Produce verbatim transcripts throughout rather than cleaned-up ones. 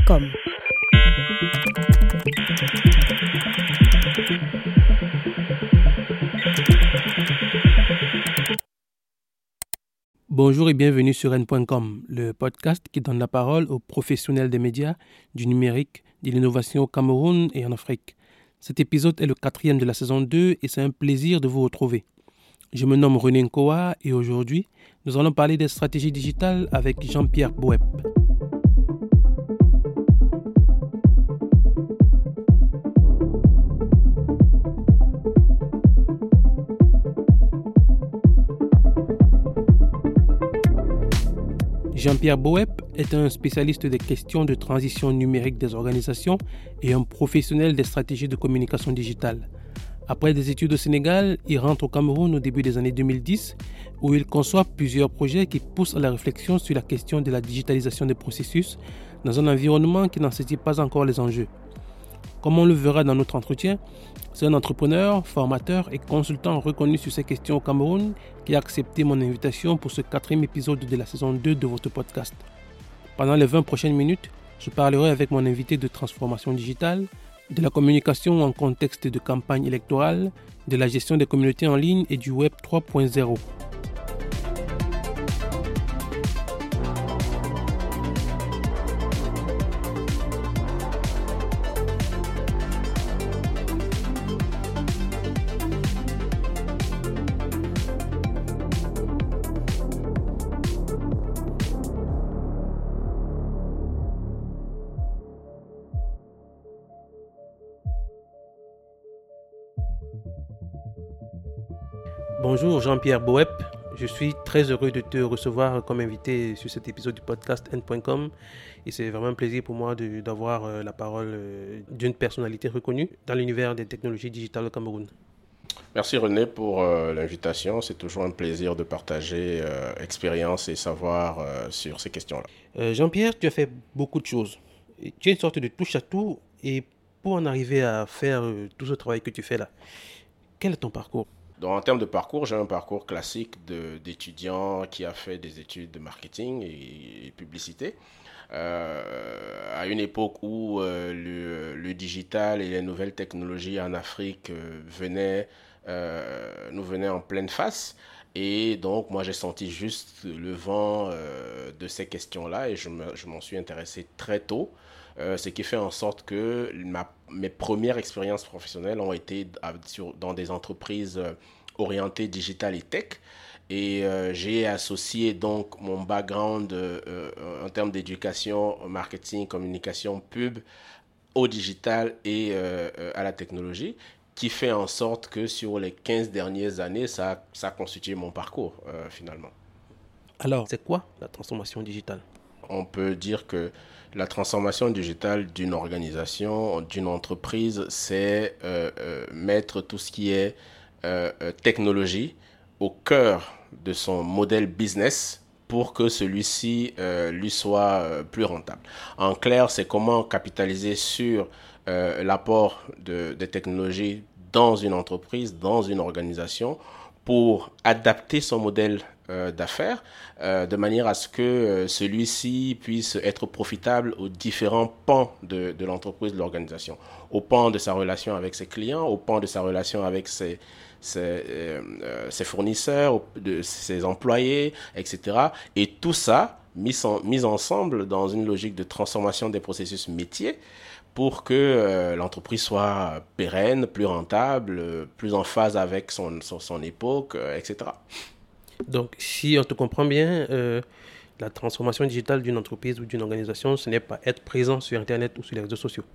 com. Bonjour et bienvenue sur N point com, le podcast qui donne la parole aux professionnels des médias, du numérique, de l'innovation au Cameroun et en Afrique. Cet épisode est le quatrième de la saison deux et c'est un plaisir de vous retrouver. Je me nomme René Nkoa et aujourd'hui, nous allons parler des stratégies digitales avec Jean-Pierre Boep. Jean-Pierre Boep est un spécialiste des questions de transition numérique des organisations et un professionnel des stratégies de communication digitale. Après des études au Sénégal, il rentre au Cameroun au début des années deux mille dix, où il conçoit plusieurs projets qui poussent à la réflexion sur la question de la digitalisation des processus dans un environnement qui n'en saisit pas encore les enjeux. Comme on le verra dans notre entretien, c'est un entrepreneur, formateur et consultant reconnu sur ces questions au Cameroun qui a accepté mon invitation pour ce quatrième épisode de la saison deux de votre podcast. Pendant les vingt prochaines minutes, je parlerai avec mon invité de transformation digitale, de la communication en contexte de campagne électorale, de la gestion des communautés en ligne et du Web trois point zéro. Bonjour Jean-Pierre Boep, je suis très heureux de te recevoir comme invité sur cet épisode du podcast N point com et c'est vraiment un plaisir pour moi de, d'avoir euh, la parole euh, d'une personnalité reconnue dans l'univers des technologies digitales au Cameroun. Merci René pour euh, l'invitation, c'est toujours un plaisir de partager euh, expérience et savoir euh, sur ces questions-là. Euh, Jean-Pierre, tu as fait beaucoup de choses, tu es une sorte de touche-à-tout et pour en arriver à faire euh, tout ce travail que tu fais là, quel est ton parcours ? Donc, en termes de parcours, j'ai un parcours classique de, d'étudiant qui a fait des études de marketing et, et publicité. Euh, à une époque où euh, le, le digital et les nouvelles technologies en Afrique euh, venaient, euh, nous venaient en pleine face. Et donc, moi, j'ai senti juste le vent euh, de ces questions-là et je, me, je m'en suis intéressé très tôt. Euh, ce qui fait en sorte que ma, mes premières expériences professionnelles ont été à, sur, dans des entreprises euh, orientées digital et tech. Et euh, j'ai associé donc mon background euh, euh, en termes d'éducation, marketing, communication, pub au digital et euh, euh, à la technologie, qui fait en sorte que sur les quinze dernières années, ça, ça a constitué mon parcours euh, finalement. Alors, c'est quoi la transformation digitale ? On peut dire que la transformation digitale d'une organisation, d'une entreprise, c'est euh, euh, mettre tout ce qui est euh, technologie au cœur de son modèle business pour que celui-ci euh, lui soit euh, plus rentable. En clair, c'est comment capitaliser sur euh, l'apport de, de technologies dans une entreprise, dans une organisation, pour adapter son modèle euh, d'affaires euh, de manière à ce que euh, celui-ci puisse être profitable aux différents pans de, de l'entreprise, de l'organisation, au pan de sa relation avec ses clients, au pan de sa relation avec ses, ses, euh, ses fournisseurs, de ses employés, et cetera. Et tout ça mis, en, mis ensemble dans une logique de transformation des processus métiers pour que euh, l'entreprise soit pérenne, plus rentable, euh, plus en phase avec son, son, son époque, euh, et cetera. Donc, si on te comprend bien, euh, la transformation digitale d'une entreprise ou d'une organisation, ce n'est pas être présent sur Internet ou sur les réseaux sociaux.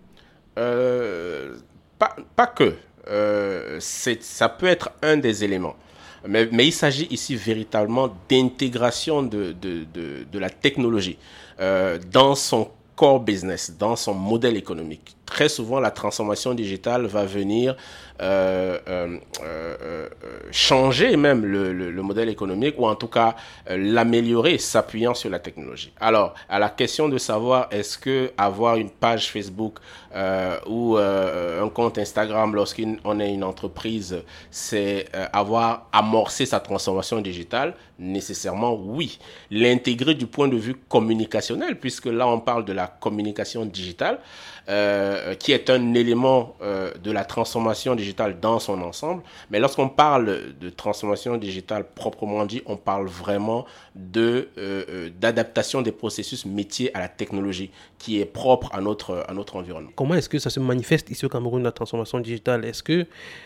Euh, pas, pas que. Euh, c'est, ça peut être un des éléments. Mais, mais il s'agit ici véritablement d'intégration de, de, de, de la technologie euh, dans son core business, dans son modèle économique. très souvent, la transformation digitale va venir euh, euh, euh, changer même le, le, le modèle économique ou en tout cas euh, l'améliorer s'appuyant sur la technologie. Alors, à la question de savoir est-ce que avoir une page Facebook euh, ou euh, un compte Instagram lorsqu'on est une entreprise, c'est euh, avoir amorcé sa transformation digitale, nécessairement oui. L'intégrer du point de vue communicationnel, puisque là on parle de la communication digitale, euh, qui est un élément euh, de la transformation digitale dans son ensemble. Mais lorsqu'on parle de transformation digitale proprement dit, on parle vraiment de, euh, d'adaptation des processus métiers à la technologie, qui est propre à notre, à notre environnement. Comment est-ce que ça se manifeste ici au Cameroun, la transformation digitale? Est-ce que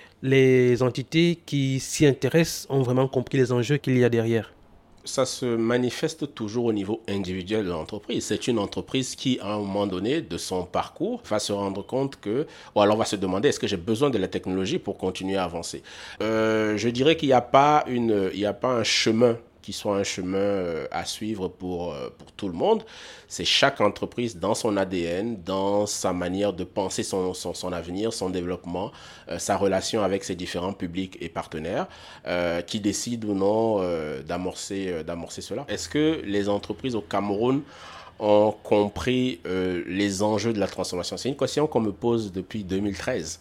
les entités qui s'y intéressent ont vraiment compris les enjeux qu'il y a derrière? Ça se manifeste toujours au niveau individuel de l'entreprise. C'est une entreprise qui, à un moment donné de son parcours, va se rendre compte que, ou alors va se demander, est-ce que j'ai besoin de la technologie pour continuer à avancer? euh, Je dirais qu'il n'y a pas une, il n'y a pas un chemin qui soit un chemin à suivre pour, pour tout le monde. C'est chaque entreprise dans son A D N, dans sa manière de penser son, son, son avenir, son développement, euh, sa relation avec ses différents publics et partenaires, euh, qui décide ou non euh, d'amorcer, euh, d'amorcer cela. Est-ce que les entreprises au Cameroun ont compris euh, les enjeux de la transformation? C'est une question qu'on me pose depuis deux mille treize.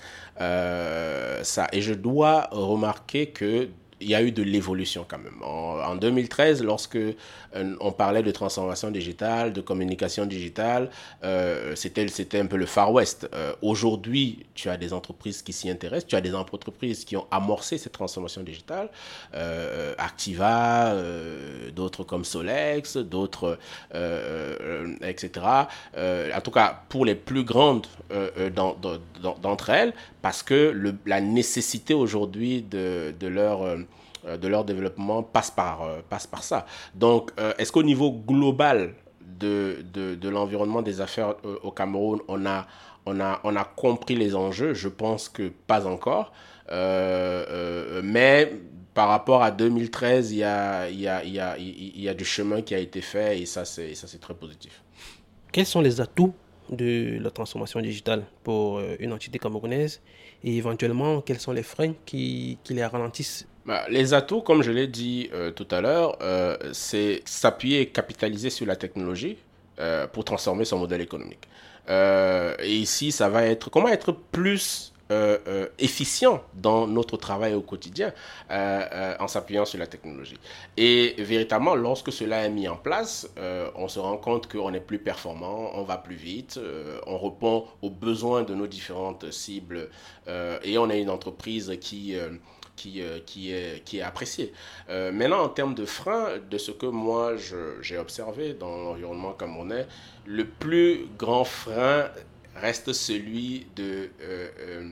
Euh, ça, et je dois remarquer que il y a eu de l'évolution quand même. En, en deux mille treize, lorsque euh, on parlait de transformation digitale, de communication digitale, euh, c'était, c'était un peu le Far West. Euh, aujourd'hui, tu as des entreprises qui s'y intéressent, tu as des entreprises qui ont amorcé cette transformation digitale, euh, Activa, euh, d'autres comme Solex, d'autres, euh, euh, et cetera. Euh, en tout cas, pour les plus grandes euh, dans, dans, d'entre elles, parce que le, la nécessité aujourd'hui de, de leur... Euh, de leur développement passe par, euh, passe par ça. Donc, euh, est-ce qu'au niveau global de, de, de l'environnement des affaires euh, au Cameroun, on a, on, a, on a compris les enjeux? Je pense que pas encore. Euh, euh, mais par rapport à deux mille treize, il y a, il y a, il y a, il y a du chemin qui a été fait et ça, c'est, ça, c'est très positif. Quels sont les atouts de la transformation digitale pour une entité camerounaise et éventuellement, quels sont les freins qui, qui les ralentissent? Bah, les atouts, comme je l'ai dit euh, tout à l'heure, euh, c'est s'appuyer et capitaliser sur la technologie euh, pour transformer son modèle économique. Euh, et ici, ça va être comment être plus euh, euh, efficient dans notre travail au quotidien euh, euh, en s'appuyant sur la technologie. Et véritablement, lorsque cela est mis en place, euh, on se rend compte qu'on est plus performant, on va plus vite, euh, on répond aux besoins de nos différentes cibles euh, et on est une entreprise qui... Euh, Qui, euh, qui, est, qui est apprécié. Euh, maintenant, en termes de freins, de ce que moi je, j'ai observé dans l'environnement camerounais, le plus grand frein reste celui de, euh, euh,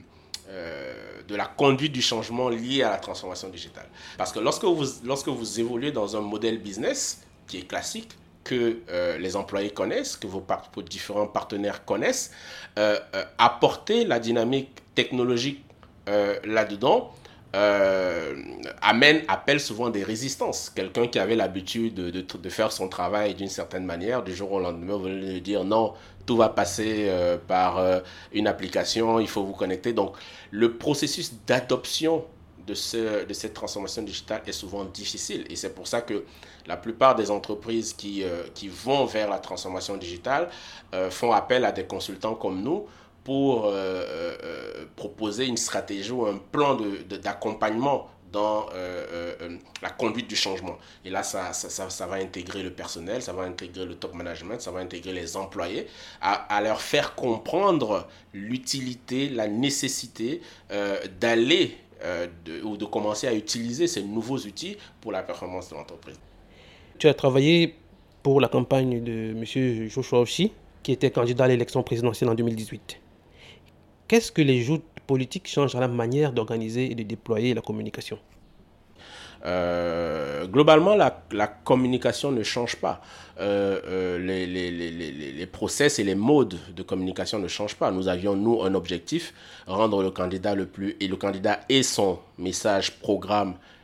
euh, de la conduite du changement lié à la transformation digitale. Parce que lorsque vous, lorsque vous évoluez dans un modèle business qui est classique, que euh, les employés connaissent, que vos, par- vos différents partenaires connaissent, euh, euh, apporter la dynamique technologique euh, là-dedans, Euh, amène, appelle souvent des résistances. Quelqu'un qui avait l'habitude de, de, de faire son travail d'une certaine manière, du jour au lendemain, vous allez lui dire non, tout va passer euh, par euh, une application, il faut vous connecter. Donc, le processus d'adoption de, ce, de cette transformation digitale est souvent difficile. Et c'est pour ça que la plupart des entreprises qui, euh, qui vont vers la transformation digitale euh, font appel à des consultants comme nous pour euh, euh, proposer une stratégie ou un plan de, de, d'accompagnement dans euh, euh, la conduite du changement. Et là, ça, ça, ça, ça va intégrer le personnel, ça va intégrer le top management, ça va intégrer les employés, à, à leur faire comprendre l'utilité, la nécessité euh, d'aller euh, de, ou de commencer à utiliser ces nouveaux outils pour la performance de l'entreprise. Tu as travaillé pour la campagne de M. Joshua Oshie, qui était candidat à l'élection présidentielle en deux mille dix-huit. Qu'est-ce que les joutes politiques changent à la manière d'organiser et de déployer la communication? Euh, globalement, la, la communication ne change pas. Euh, euh, les, les, les, les, les process et les modes de communication ne changent pas. Nous avions, nous, un objectif, rendre le candidat le plus... Et le candidat et son message, programme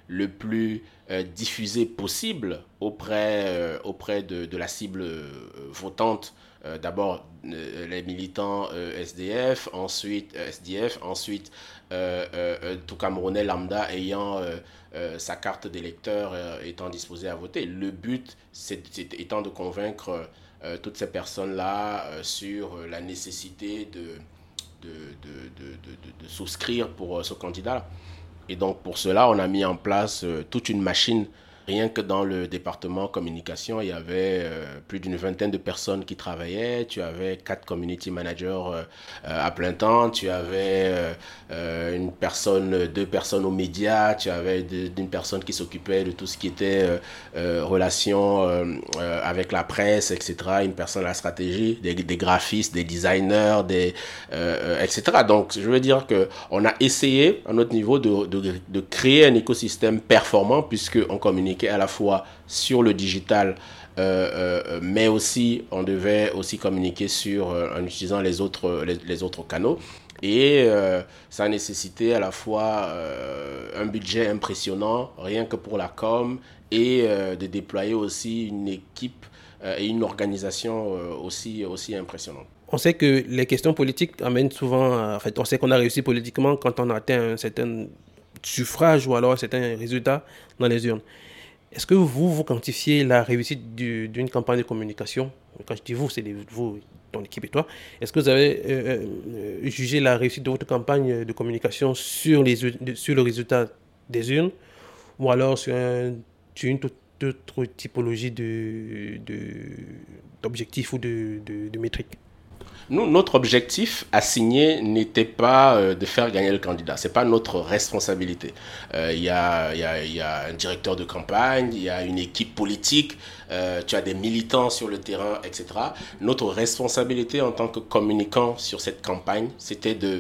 le plus euh, diffusé possible auprès, euh, auprès de, de la cible euh, votante. Euh, d'abord euh, les militants euh, S D F, ensuite euh, S D F, ensuite euh, euh, tout Camerounais lambda ayant euh, euh, sa carte d'électeur euh, étant disposé à voter. Le but c'est, c'est étant de convaincre euh, toutes ces personnes-là euh, sur la nécessité de, de, de, de, de, de souscrire pour euh, ce candidat-là. Et donc pour cela, on a mis en place euh, toute une machine. Rien que dans le département communication, il y avait euh, plus d'une vingtaine de personnes qui travaillaient. Tu avais quatre community managers euh, à plein temps. Tu avais euh, une personne, deux personnes aux médias. Tu avais de, une personne qui s'occupait de tout ce qui était euh, euh, relations euh, euh, avec la presse, et cetera. Une personne à la stratégie, des, des graphistes, des designers, des, euh, et cetera. Donc, je veux dire que on a essayé à notre niveau de, de, de créer un écosystème performant puisque on communique à la fois sur le digital, euh, euh, mais aussi on devait aussi communiquer sur euh, en utilisant les autres les, les autres canaux. Et euh, ça a nécessité à la fois euh, un budget impressionnant, rien que pour la com, et euh, de déployer aussi une équipe euh, et une organisation euh, aussi, aussi impressionnante. On sait que les questions politiques amènent souvent, à, en fait, on sait qu'on a réussi politiquement quand on a atteint un certain suffrage ou alors un certain résultat dans les urnes. Est-ce que vous, vous quantifiez la réussite du, d'une campagne de communication? Quand je dis vous, c'est les, vous, ton équipe et toi. Est-ce que vous avez euh, euh, jugé la réussite de votre campagne de communication sur, les, sur le résultat des urnes ou alors sur, un, sur une toute autre typologie de, de, d'objectifs ou de, de, de métriques? Nous, notre objectif assigné n'était pas euh, de faire gagner le candidat. Ce n'est pas notre responsabilité. Il euh, y, a, y, a, y a un directeur de campagne, il y a une équipe politique, euh, tu as des militants sur le terrain, et cetera. Notre responsabilité en tant que communicant sur cette campagne, c'était de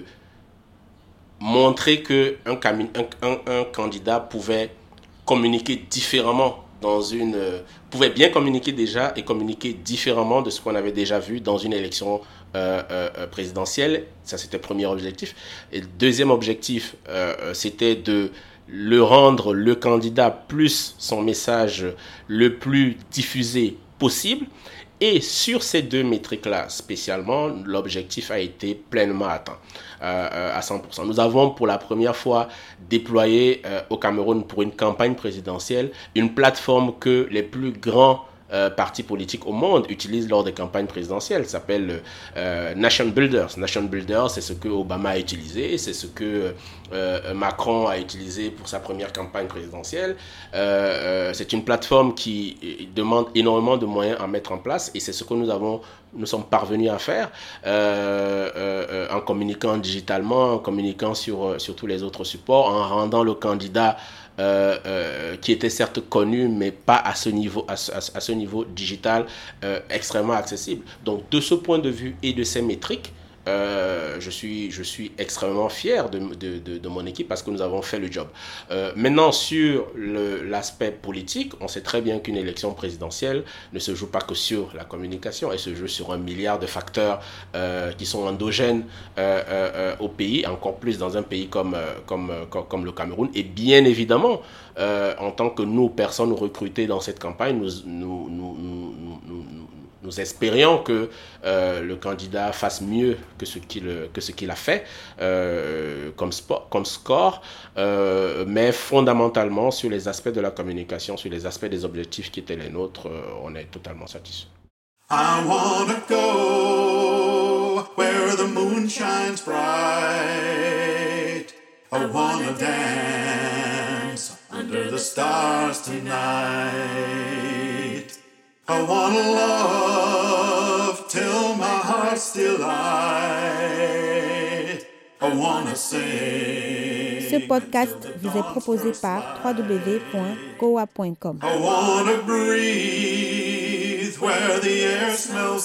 montrer qu'un un, un, un candidat pouvait communiquer différemment dans une... Euh, pouvait bien communiquer déjà et communiquer différemment de ce qu'on avait déjà vu dans une élection Euh, euh, présidentielle. Ça, c'était le premier objectif. Et le deuxième objectif, euh, c'était de le rendre, le candidat, plus son message le plus diffusé possible. Et sur ces deux métriques-là, spécialement, l'objectif a été pleinement atteint euh, à cent pour cent. Nous avons pour la première fois déployé euh, au Cameroun pour une campagne présidentielle une plateforme que les plus grands Euh, partis politiques au monde utilisent lors des campagnes présidentielles. Ça s'appelle euh, Nation Builders. Nation Builders, c'est ce que Obama a utilisé, c'est ce que euh, Macron a utilisé pour sa première campagne présidentielle. Euh, euh, c'est une plateforme qui demande énormément de moyens à mettre en place et c'est ce que nous avons, nous sommes parvenus à faire euh, euh, en communiquant digitalement, en communiquant sur, sur tous les autres supports, en rendant le candidat Euh, euh, qui était certes connu, mais pas à ce niveau, à ce, à ce niveau digital euh, extrêmement accessible. Donc, de ce point de vue et de ces métriques, euh, je suis, je suis extrêmement fier de, de, de, de mon équipe parce que nous avons fait le job. Euh, maintenant, sur le, l'aspect politique, on sait très bien qu'une élection présidentielle ne se joue pas que sur la communication, elle se joue sur un milliard de facteurs euh, qui sont endogènes euh, euh, au pays, encore plus dans un pays comme, comme, comme, comme le Cameroun. Et bien évidemment, euh, en tant que nous, personnes recrutées dans cette campagne, nous, nous, nous, nous, nous, nous Nous espérions que euh, le candidat fasse mieux que ce qu'il, que ce qu'il a fait euh, comme, sport, comme score, euh, mais fondamentalement sur les aspects de la communication, sur les aspects des objectifs qui étaient les nôtres, euh, on est totalement satisfait. I wanna go where the moon shines bright. I wanna dance under the stars tonight. I wanna love till my heart's still light. I wanna sing. Ce podcast vous est proposé par w w w point goa point com. I wanna breathe where the air smells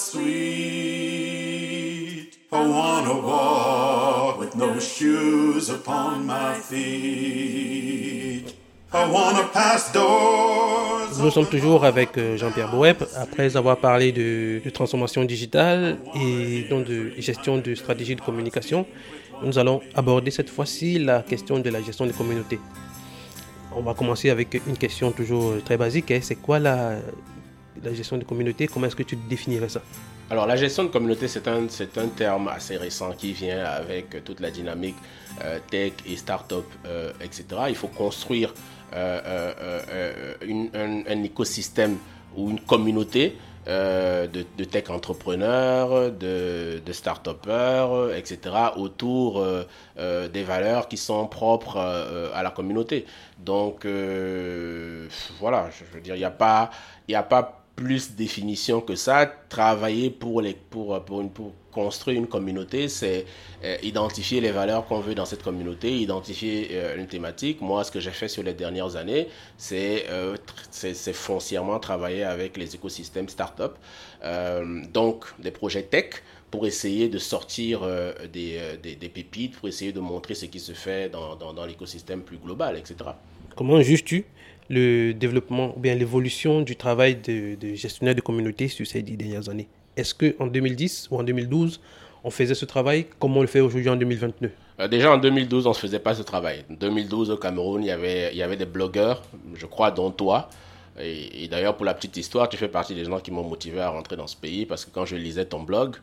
sweet. I wanna walk with no shoes upon my feet. I wanna pass doors. Nous sommes toujours avec Jean-Pierre Boep, après avoir parlé de, de transformation digitale et donc de gestion de stratégie de communication. Nous allons aborder cette fois-ci la question de la gestion des communautés. On va commencer avec une question toujours très basique. Hein. C'est quoi la, la gestion de communauté? Comment est-ce que tu définirais ça? Alors, la gestion de communauté, c'est un, c'est un terme assez récent qui vient avec toute la dynamique euh, tech et start-up, euh, et cetera. Il faut construire euh, euh, euh, une, un, un écosystème ou une communauté euh, de, de tech entrepreneurs, de, de start-upers, et cetera autour euh, euh, des valeurs qui sont propres euh, à la communauté. Donc, euh, voilà, je veux dire, il n'y a pas, il n'y a pas plus définition que ça. Travailler pour, les, pour, pour, une, pour construire une communauté, c'est euh, identifier les valeurs qu'on veut dans cette communauté, identifier euh, une thématique. Moi, ce que j'ai fait sur les dernières années, c'est, euh, c'est, c'est foncièrement travailler avec les écosystèmes start-up, euh, donc des projets tech, pour essayer de sortir euh, des, des, des pépites, pour essayer de montrer ce qui se fait dans, dans, dans l'écosystème plus global, et cetera. Comment juges-tu le développement ou bien l'évolution du travail de, de gestionnaire de communauté sur ces dix dernières années? Est-ce qu'en deux mille dix ou en deux mille douze, on faisait ce travail comme on le fait aujourd'hui en deux mille vingt-deux? euh, Déjà en deux mille douze, on ne faisait pas ce travail. En deux mille douze, au Cameroun, il y avait, il y avait des blogueurs, je crois, dont toi. Et, et d'ailleurs, pour la petite histoire, tu fais partie des gens qui m'ont motivé à rentrer dans ce pays parce que quand je lisais ton blog,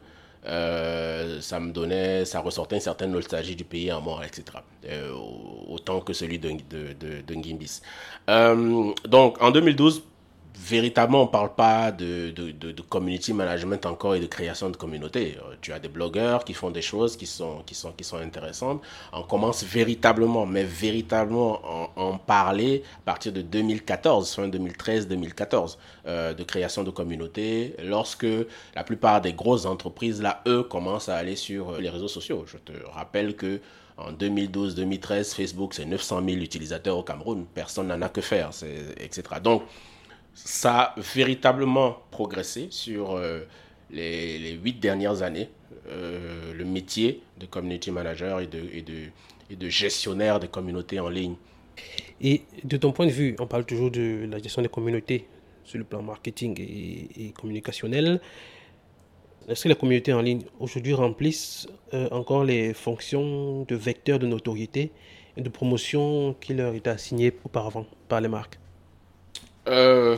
Euh, ça me donnait, ça ressortait une certaine nostalgie du pays en mort, et cetera. Euh, autant que celui de, de, de, de Ngimbis. Euh, donc, en deux mille douze, véritablement, on ne parle pas de, de, de, de community management encore et de création de communauté. Euh, tu as des blogueurs qui font des choses qui sont, qui sont, qui sont intéressantes. On commence véritablement, mais véritablement en, en parler à partir de deux mille quatorze, fin deux mille treize deux mille quatorze, euh, de création de communauté, lorsque la plupart des grosses entreprises, là, eux, commencent à aller sur les réseaux sociaux. Je te rappelle que en deux mille douze deux mille treize, Facebook, c'est neuf cent mille utilisateurs au Cameroun. Personne n'en a que faire, c'est, et cetera. Donc, ça a véritablement progressé sur euh, les, les huit dernières années. Euh, le métier de community manager et de, et, de, et de gestionnaire de communautés en ligne. Et de ton point de vue, on parle toujours de la gestion des communautés sur le plan marketing et, et communicationnel. Est-ce que les communautés en ligne aujourd'hui remplissent euh, encore les fonctions de vecteurs de notoriété et de promotion qui leur étaient assignées auparavant par les marques? Euh,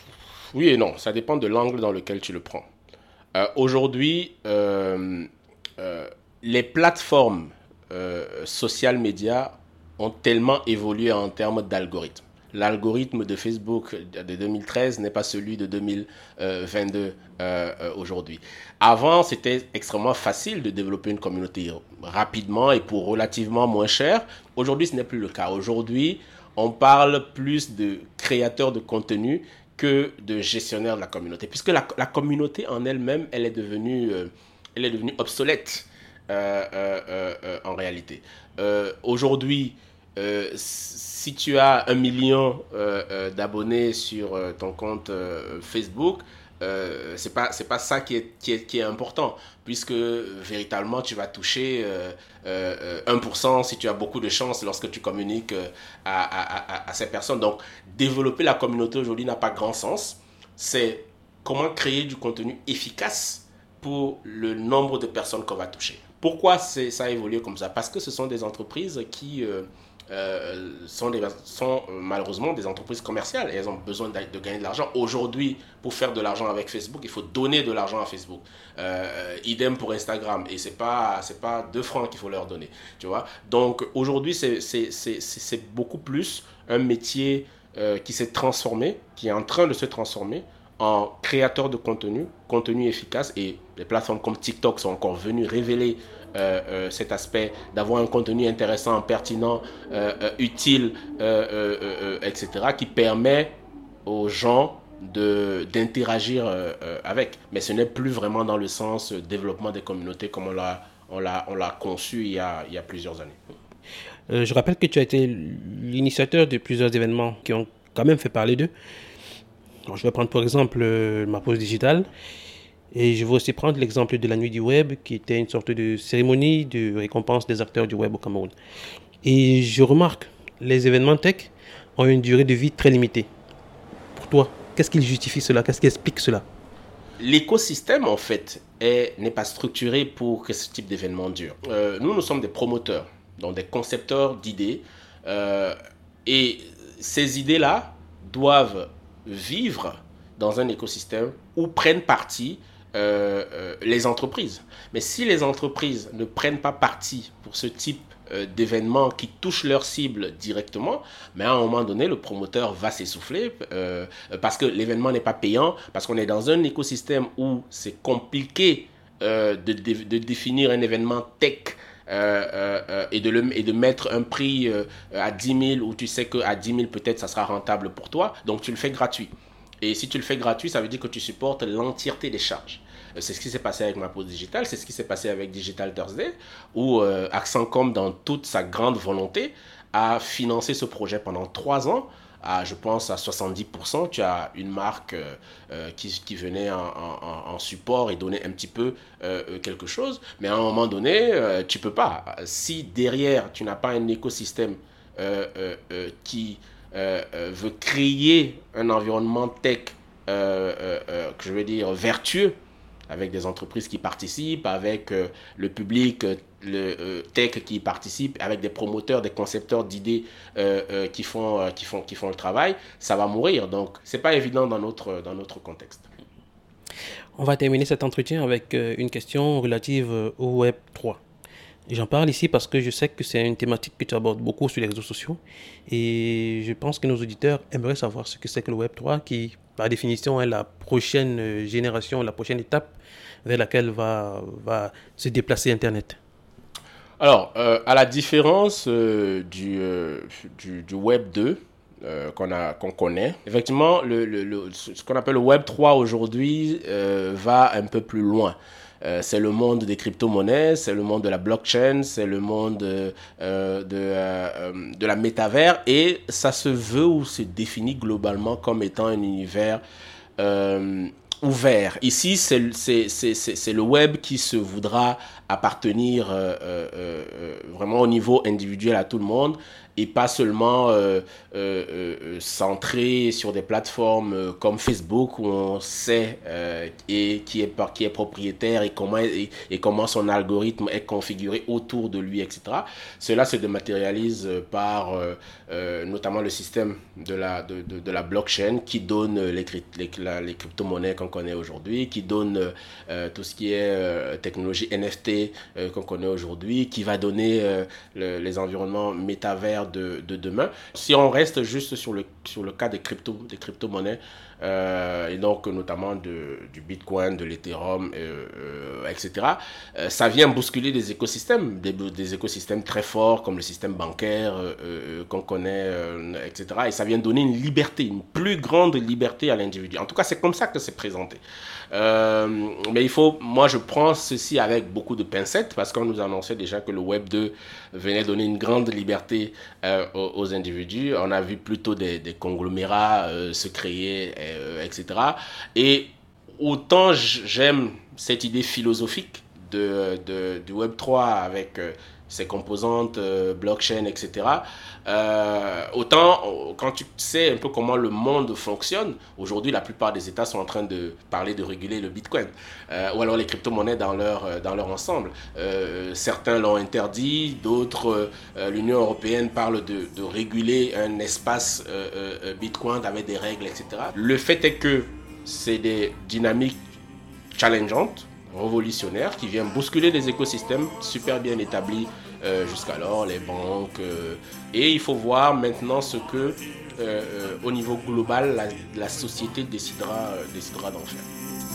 oui et non, ça dépend de l'angle dans lequel tu le prends. Euh, aujourd'hui, euh, euh, les plateformes euh, social media ont tellement évolué en termes d'algorithmes. L'algorithme de Facebook de deux mille treize n'est pas celui de deux mille vingt-deux euh, euh, aujourd'hui. Avant, c'était extrêmement facile de développer une communauté rapidement et pour relativement moins cher. Aujourd'hui, ce n'est plus le cas. Aujourd'hui, on parle plus de créateurs de contenu que de gestionnaires de la communauté. Puisque la, la communauté en elle-même, elle est devenue, euh, elle est devenue obsolète euh, euh, euh, en réalité. Euh, aujourd'hui, euh, si tu as un million euh, euh, d'abonnés sur euh, ton compte euh, Facebook, Euh, c'est pas c'est pas ça qui est, qui est qui est important, puisque véritablement tu vas toucher euh, euh, un pour cent si tu as beaucoup de chance lorsque tu communiques à, à, à, à ces personnes. Donc développer la communauté aujourd'hui n'a pas grand sens. C'est comment créer du contenu efficace pour le nombre de personnes qu'on va toucher. Pourquoi c'est, ça a évolué comme ça? Parce que ce sont des entreprises qui euh, euh, sont, des, sont euh, malheureusement des entreprises commerciales et elles ont besoin de, de gagner de l'argent. Aujourd'hui, pour faire de l'argent avec Facebook, il faut donner de l'argent à Facebook. Euh, idem pour Instagram. Et ce n'est pas, c'est pas deux francs qu'il faut leur donner. Tu vois? Donc aujourd'hui, c'est, c'est, c'est, c'est beaucoup plus un métier euh, qui s'est transformé, qui est en train de se transformer en créateur de contenu, contenu efficace, et les plateformes comme TikTok sont encore venues révéler euh, euh, cet aspect d'avoir un contenu intéressant, pertinent, euh, euh, utile, euh, euh, euh, et cetera, qui permet aux gens de, d'interagir euh, euh, avec. Mais ce n'est plus vraiment dans le sens développement des communautés comme on l'a, on l'a, on l'a conçu il y a, il y a plusieurs années. Euh, je rappelle que tu as été l'initiateur de plusieurs événements qui ont quand même fait parler d'eux. Alors, je vais prendre par exemple euh, ma pause digitale et je vais aussi prendre l'exemple de la nuit du web qui était une sorte de cérémonie de récompense des acteurs du web au Cameroun. Et je remarque, les événements tech ont une durée de vie très limitée. Pour toi, qu'est-ce qui justifie cela? Qu'est-ce qui explique cela? L'écosystème, en fait, est, n'est pas structuré pour que ce type d'événement dure. Euh, nous, nous sommes des promoteurs, donc des concepteurs d'idées. Euh, et ces idées-là doivent vivre dans un écosystème où prennent partie euh, euh, les entreprises. Mais si les entreprises ne prennent pas parti pour ce type euh, d'événements qui touchent leur cible directement, mais à un moment donné, le promoteur va s'essouffler euh, parce que l'événement n'est pas payant, parce qu'on est dans un écosystème où c'est compliqué euh, de, de, de définir un événement tech Euh, euh, et, de le, et de mettre un prix euh, à dix mille où tu sais qu'à dix mille peut-être ça sera rentable pour toi, donc tu le fais gratuit. Et si tu le fais gratuit, ça veut dire que tu supportes l'entièreté des charges. Euh, c'est ce qui s'est passé avec ma pause digitale, c'est ce qui s'est passé avec Digital Thursday, où euh, Accencom, dans toute sa grande volonté, a financé ce projet pendant trois ans. À, je pense à soixante-dix pour cent, tu as une marque euh, euh, qui, qui venait en, en, en support et donnait un petit peu euh, quelque chose. Mais à un moment donné, euh, tu ne peux pas. Si derrière, tu n'as pas un écosystème euh, euh, euh, qui euh, euh, veut créer un environnement tech, euh, euh, euh, que je veux dire, vertueux, avec des entreprises qui participent, avec euh, le public euh, le, euh, tech qui participe, avec des promoteurs, des concepteurs d'idées euh, euh, qui, font, euh, qui, font, qui font le travail, ça va mourir. Donc, ce n'est pas évident dans notre, dans notre contexte. On va terminer cet entretien avec euh, une question relative euh, au Web trois. Et j'en parle ici parce que je sais que c'est une thématique que tu abordes beaucoup sur les réseaux sociaux. Et je pense que nos auditeurs aimeraient savoir ce que c'est que le Web trois, qui, par définition, est la prochaine génération, la prochaine étape vers laquelle va, va se déplacer Internet. Alors, euh, à la différence euh, du, euh, du, du Web deux, euh, qu'on, a, qu'on connaît, effectivement, le, le, le, ce qu'on appelle le Web trois aujourd'hui euh, va un peu plus loin. Euh, c'est le monde des crypto-monnaies, c'est le monde de la blockchain, c'est le monde euh, de, euh, de la métavers, et ça se veut ou se définit globalement comme étant un univers euh, ouvert. Ici, c'est, c'est, c'est, c'est le web qui se voudra appartenir euh, euh, euh, vraiment au niveau individuel à tout le monde, et pas seulement euh, euh, euh, centré sur des plateformes euh, comme Facebook où on sait euh, et qui, est, qui est propriétaire et comment, et, et comment son algorithme est configuré autour de lui, et cetera. Cela se dématérialise par euh, euh, notamment le système de la, de, de, de la blockchain qui donne les, les, les crypto-monnaies qu'on connaît aujourd'hui, qui donne euh, tout ce qui est euh, technologie N F T euh, qu'on connaît aujourd'hui, qui va donner euh, le, les environnements métavers De, de demain. Si on reste juste sur le, sur le cas des, crypto, des crypto-monnaies, euh, et donc notamment de, du Bitcoin, de l'Ethereum, euh, euh, et cetera, euh, ça vient bousculer des écosystèmes, des, des écosystèmes très forts comme le système bancaire euh, euh, qu'on connaît, euh, et cetera. Et ça vient donner une liberté, une plus grande liberté à l'individu. En tout cas, c'est comme ça que c'est présenté. Euh, mais il faut, moi je prends ceci avec beaucoup de pincettes parce qu'on nous annonçait déjà que le Web deux venait donner une grande liberté euh, aux, aux individus. On a vu plutôt des, des conglomérats euh, se créer, euh, et cetera. Et autant j'aime cette idée philosophique de, de, du Web trois avec euh, ses composantes, euh, blockchain, et cetera. Euh, autant, quand tu sais un peu comment le monde fonctionne, aujourd'hui, la plupart des États sont en train de parler de réguler le Bitcoin, euh, ou alors les crypto-monnaies dans leur, dans leur ensemble. Euh, certains l'ont interdit, d'autres, euh, l'Union européenne parle de, de réguler un espace euh, euh, Bitcoin avec des règles, et cetera. Le fait est que c'est des dynamiques challengeantes, révolutionnaires, qui viennent bousculer des écosystèmes super bien établis euh, jusqu'alors, les banques. Euh, et il faut voir maintenant ce que, euh, euh, au niveau global, la, la société décidera, euh, décidera d'en faire.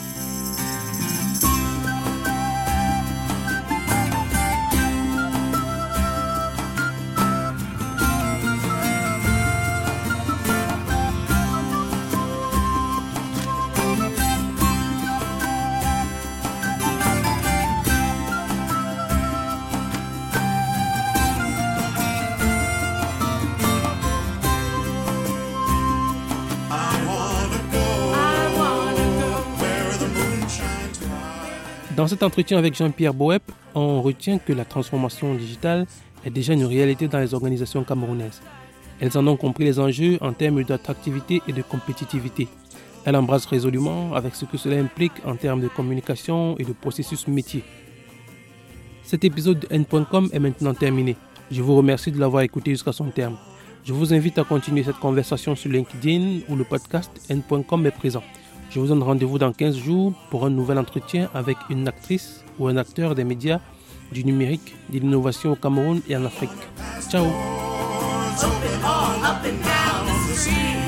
Dans cet entretien avec Jean-Pierre Boep, on retient que la transformation digitale est déjà une réalité dans les organisations camerounaises. Elles en ont compris les enjeux en termes d'attractivité et de compétitivité. Elles embrassent résolument avec ce que cela implique en termes de communication et de processus métier. Cet épisode de N point com est maintenant terminé. Je vous remercie de l'avoir écouté jusqu'à son terme. Je vous invite à continuer cette conversation sur LinkedIn où le podcast N point com est présent. Je vous donne rendez-vous dans quinze jours pour un nouvel entretien avec une actrice ou un acteur des médias, du numérique, de l'innovation au Cameroun et en Afrique. Ciao! Up and down the street.